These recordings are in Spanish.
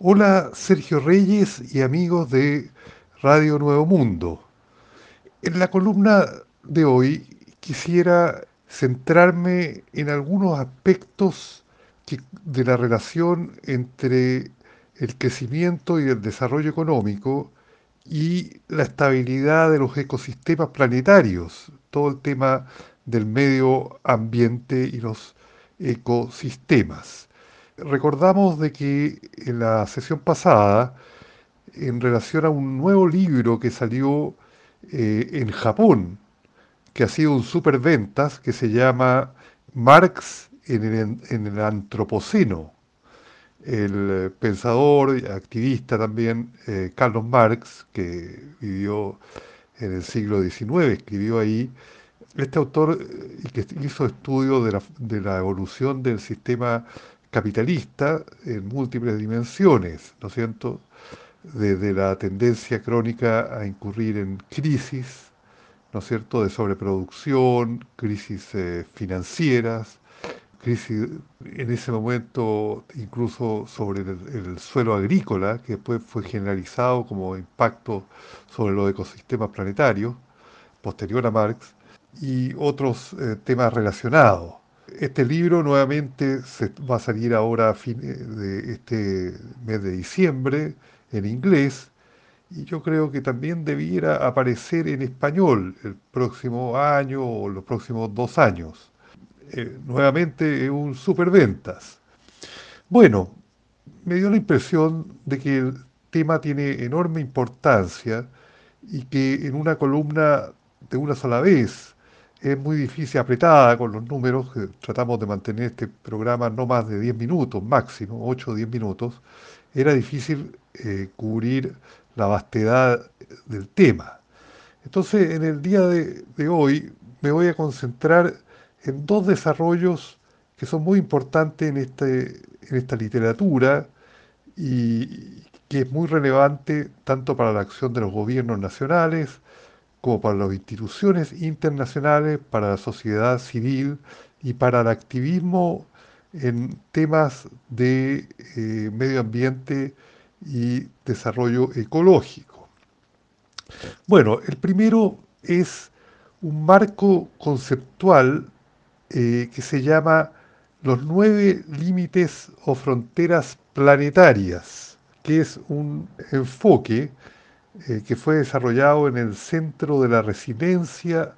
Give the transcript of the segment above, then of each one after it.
Hola Sergio Reyes y amigos de Radio Nuevo Mundo. En la columna de hoy quisiera centrarme en algunos aspectos de la relación entre el crecimiento y el desarrollo económico y la estabilidad de los ecosistemas planetarios, todo el tema del medio ambiente y los ecosistemas. Recordamos de que en la sesión pasada, en relación a un nuevo libro que salió en Japón, que ha sido un superventas, que se llama Marx en el Antropoceno. El pensador y activista también, Carlos Marx, que vivió en el siglo XIX, escribió ahí. Este autor y que hizo estudios de la evolución del sistema capitalista en múltiples dimensiones, ¿no es cierto? Desde la tendencia crónica a incurrir en crisis, ¿no es cierto?, de sobreproducción, crisis financieras, crisis en ese momento incluso sobre el suelo agrícola, que después fue generalizado como impacto sobre los ecosistemas planetarios, posterior a Marx, y otros temas relacionados. Este libro nuevamente va a salir ahora a fin de este mes de diciembre en inglés, y yo creo que también debiera aparecer en español el próximo año o los próximos 2 años. Nuevamente es un superventas. Bueno, me dio la impresión de que el tema tiene enorme importancia y que en una columna de una sola vez es muy difícil, apretada con los números, que tratamos de mantener este programa no más de 10 minutos máximo, 8 o 10 minutos, era difícil cubrir la vastedad del tema. Entonces, en el día de hoy me voy a concentrar en dos desarrollos que son muy importantes en esta literatura y que es muy relevante tanto para la acción de los gobiernos nacionales como para las instituciones internacionales, para la sociedad civil y para el activismo en temas de medio ambiente y desarrollo ecológico. Bueno, el primero es un marco conceptual que se llama los 9 límites o fronteras planetarias, que es un enfoque que fue desarrollado en el Centro de la Resiliencia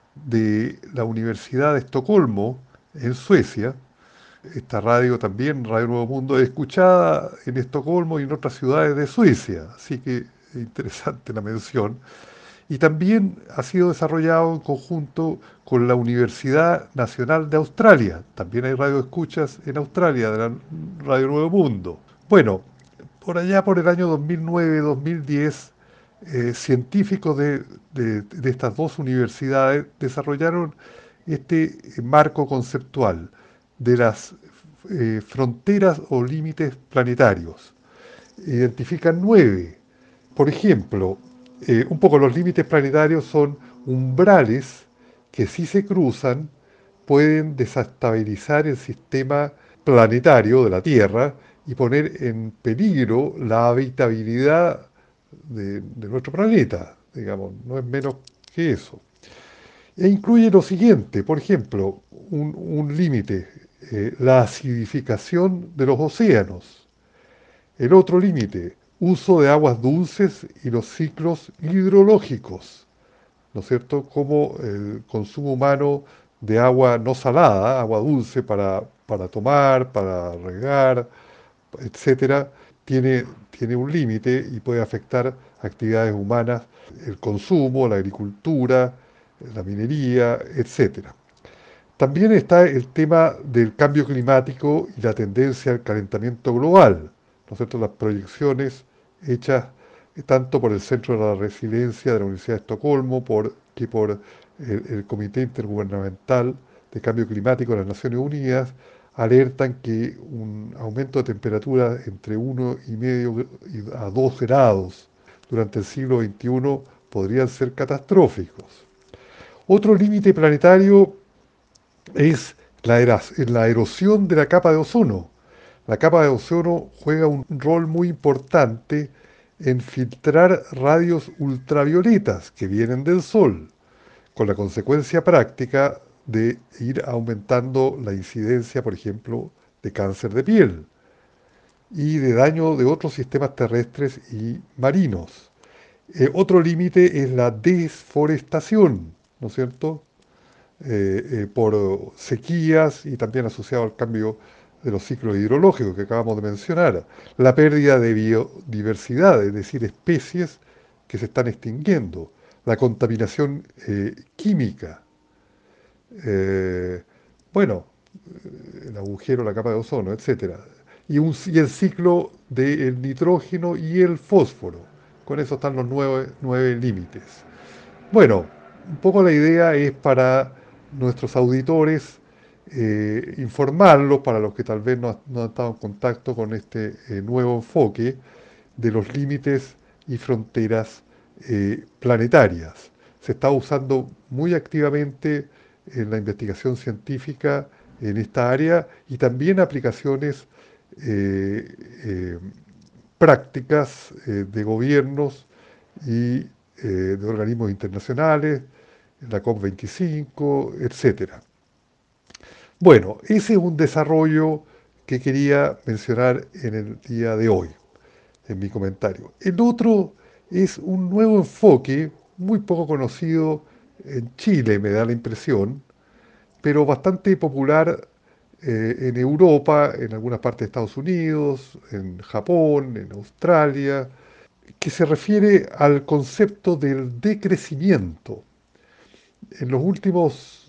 de la Universidad de Estocolmo, en Suecia. Esta radio también, Radio Nuevo Mundo, es escuchada en Estocolmo y en otras ciudades de Suecia, así que es interesante la mención. Y también ha sido desarrollado en conjunto con la Universidad Nacional de Australia. También hay radioescuchas en Australia de la Radio Nuevo Mundo. Bueno, por allá por el año 2009-2010, científicos de estas dos universidades desarrollaron este marco conceptual de las fronteras o límites planetarios. Identifican 9. Por ejemplo, un poco los límites planetarios son umbrales que si se cruzan pueden desestabilizar el sistema planetario de la Tierra y poner en peligro la habitabilidad de nuestro planeta, digamos, no es menos que eso. E incluye lo siguiente, por ejemplo, un límite, la acidificación de los océanos. El otro límite, uso de aguas dulces y los ciclos hidrológicos, ¿no es cierto? Como el consumo humano de agua no salada, agua dulce para tomar, para regar, etcétera, tiene un límite y puede afectar actividades humanas, el consumo, la agricultura, la minería, etcétera. También está el tema del cambio climático y la tendencia al calentamiento global, ¿no es cierto? Las proyecciones hechas tanto por el Centro de la Resiliencia de la Universidad de Estocolmo que por el Comité Intergubernamental de Cambio Climático de las Naciones Unidas, alertan que un aumento de temperatura entre 1,5 a 2 grados durante el siglo XXI podrían ser catastróficos. Otro límite planetario es la erosión de la capa de ozono. La capa de ozono juega un rol muy importante en filtrar rayos ultravioletas que vienen del Sol, con la consecuencia práctica de ir aumentando la incidencia, por ejemplo, de cáncer de piel y de daño de otros sistemas terrestres y marinos. Otro límite es la desforestación, ¿no es cierto? Por sequías y también asociado al cambio de los ciclos hidrológicos que acabamos de mencionar. La pérdida de biodiversidad, es decir, especies que se están extinguiendo. La contaminación química. eh, bueno, el agujero, la capa de ozono, etcétera. Y el ciclo del nitrógeno y el fósforo. Con eso están los nueve límites. Bueno, un poco la idea es para nuestros auditores informarlos, para los que tal vez no han estado en contacto con este nuevo enfoque de los límites y fronteras planetarias. Se está usando muy activamente en la investigación científica en esta área y también aplicaciones eh, eh, prácticas de gobiernos y de organismos internacionales, la COP25, etcétera. Bueno, ese es un desarrollo que quería mencionar en el día de hoy, en mi comentario. El otro es un nuevo enfoque, muy poco conocido en Chile, me da la impresión, pero bastante popular en Europa, en algunas partes de Estados Unidos, en Japón, en Australia, que se refiere al concepto del decrecimiento. En los últimos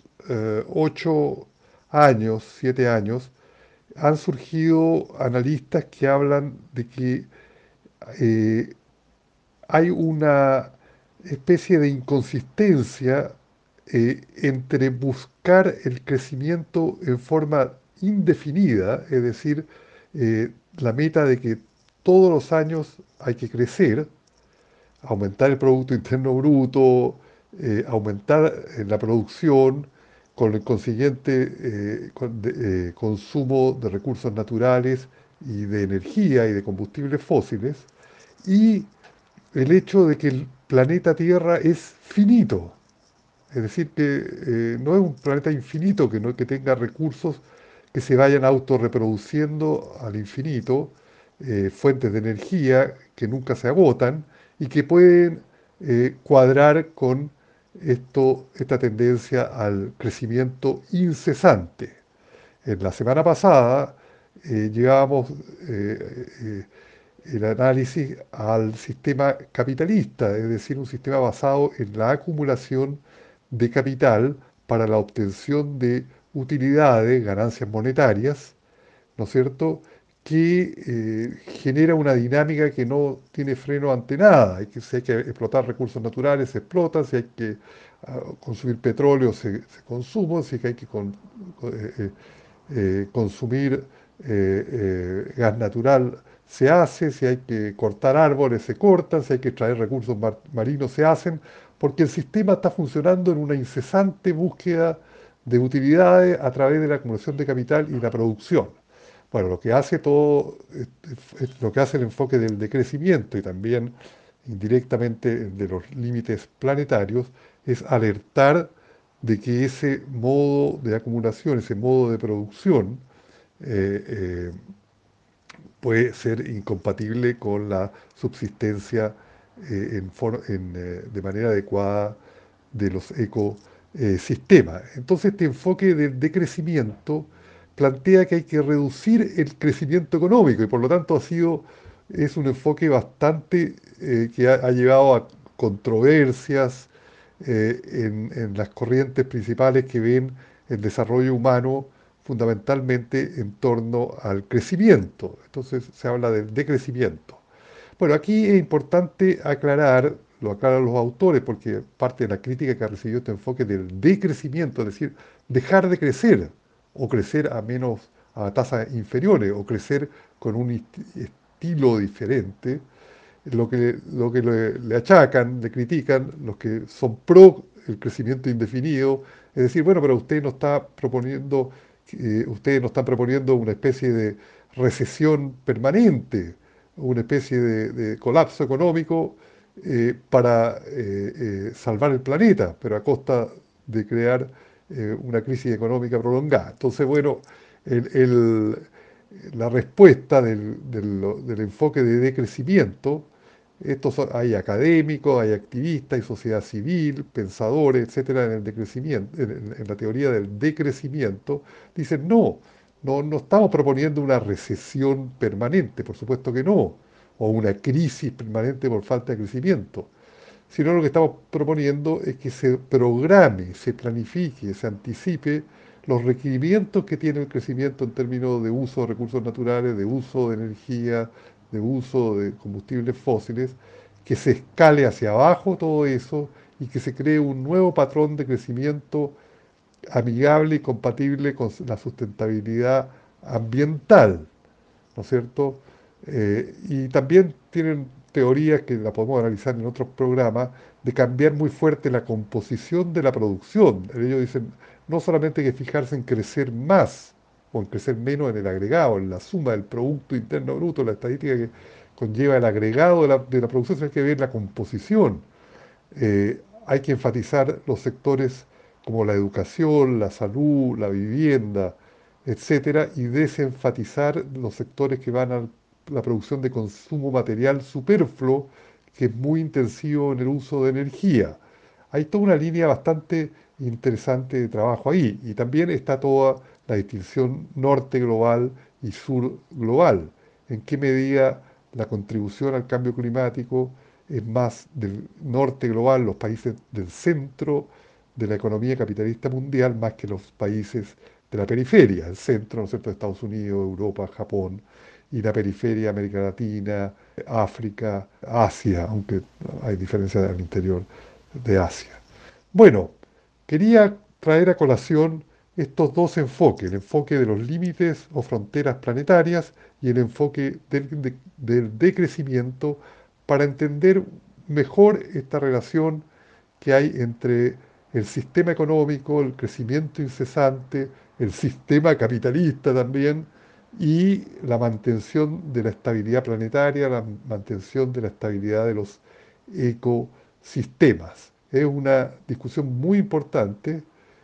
8 años, 7 años, han surgido analistas que hablan de que eh, hay una especie de inconsistencia entre buscar el crecimiento en forma indefinida, es decir, la meta de que todos los años hay que crecer, aumentar el Producto Interno Bruto, aumentar la producción, con el consiguiente consumo de recursos naturales y de energía y de combustibles fósiles, y el hecho de que el planeta Tierra es finito, es decir, que no es un planeta infinito, que tenga recursos que se vayan autorreproduciendo al infinito, fuentes de energía que nunca se agotan y que pueden cuadrar con esta tendencia al crecimiento incesante. En la semana pasada llevábamos el análisis al sistema capitalista, es decir, un sistema basado en la acumulación de capital para la obtención de utilidades, ganancias monetarias, ¿no es cierto?, que genera una dinámica que no tiene freno ante nada. Si hay que explotar recursos naturales, se explotan; si hay que consumir petróleo, se consume; si hay que consumir gas natural, se hace; si hay que cortar árboles, se cortan; si hay que extraer recursos marinos, se hacen, porque el sistema está funcionando en una incesante búsqueda de utilidades a través de la acumulación de capital y la producción. Bueno, lo que hace lo que hace el enfoque del decrecimiento y también indirectamente de los límites planetarios, es alertar de que ese modo de acumulación, ese modo de producción, eh, eh, puede ser incompatible con la subsistencia de manera adecuada de los ecosistemas. Entonces, este enfoque del decrecimiento plantea que hay que reducir el crecimiento económico y por lo tanto es un enfoque bastante que ha llevado a controversias en las corrientes principales que ven el desarrollo humano fundamentalmente en torno al crecimiento. Entonces se habla del decrecimiento. Bueno, aquí es importante aclarar, lo aclaran los autores, porque parte de la crítica que ha recibido este enfoque del decrecimiento, es decir, dejar de crecer o crecer a tasas inferiores o crecer con un estilo diferente, lo que le achacan, le critican los que son pro el crecimiento indefinido, es decir, bueno, pero usted no está proponiendo ustedes nos están proponiendo una especie de recesión permanente, una especie de colapso económico para salvar el planeta, pero a costa de crear una crisis económica prolongada. Entonces, bueno, el- el- la respuesta del enfoque de decrecimiento, hay académicos, hay activistas, hay sociedad civil, pensadores, etcétera, en el decrecimiento, en la teoría del decrecimiento, dicen no estamos proponiendo una recesión permanente, por supuesto que no, o una crisis permanente por falta de crecimiento, sino lo que estamos proponiendo es que se programe, se planifique, se anticipe los requerimientos que tiene el crecimiento en términos de uso de recursos naturales, de uso de energía, de uso de combustibles fósiles, que se escale hacia abajo todo eso y que se cree un nuevo patrón de crecimiento amigable y compatible con la sustentabilidad ambiental, ¿no es cierto? Y también tienen teorías que la podemos analizar en otros programas de cambiar muy fuerte la composición de la producción. Ellos dicen, no solamente hay que fijarse en crecer más o en crecer menos en el agregado, en la suma del Producto Interno Bruto, la estadística que conlleva el agregado de la producción, sino hay que ver la composición. Hay que enfatizar los sectores como la educación, la salud, la vivienda, etcétera, y desenfatizar los sectores que van a la producción de consumo material superfluo, que es muy intensivo en el uso de energía. Hay toda una línea bastante interesante de trabajo ahí, y también está toda la distinción norte global y sur global. En qué medida la contribución al cambio climático es más del norte global, los países del centro de la economía capitalista mundial, más que los países de la periferia, el centro, ¿no es cierto?, de Estados Unidos, Europa, Japón, y la periferia, América Latina, África, Asia, aunque hay diferencias al interior de Asia. Bueno, quería traer a colación estos dos enfoques, el enfoque de los límites o fronteras planetarias y el enfoque del decrecimiento, para entender mejor esta relación que hay entre el sistema económico, el crecimiento incesante, el sistema capitalista también, y la mantención de la estabilidad planetaria, la mantención de la estabilidad de los ecosistemas. Es una discusión muy importante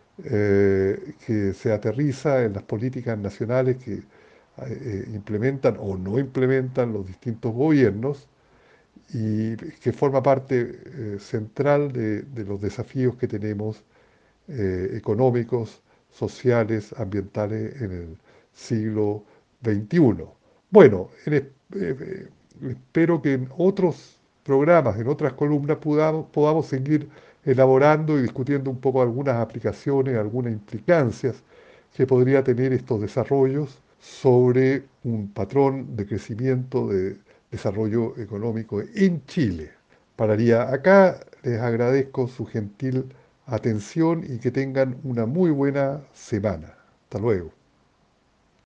que se aterriza en las políticas nacionales que implementan o no implementan los distintos gobiernos y que forma parte central de los desafíos que tenemos económicos, sociales, ambientales en el siglo XXI. Bueno, espero que en otros programas, en otras columnas, podamos seguir elaborando y discutiendo un poco algunas aplicaciones, algunas implicancias que podría tener estos desarrollos sobre un patrón de crecimiento, de desarrollo económico en Chile. Pararía acá, les agradezco su gentil atención y que tengan una muy buena semana. Hasta luego.